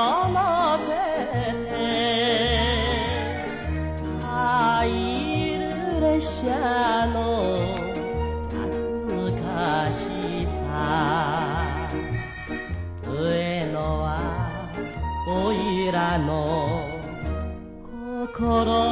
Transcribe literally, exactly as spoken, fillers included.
乗せて入る列車の懐かしさ上野はおいらの心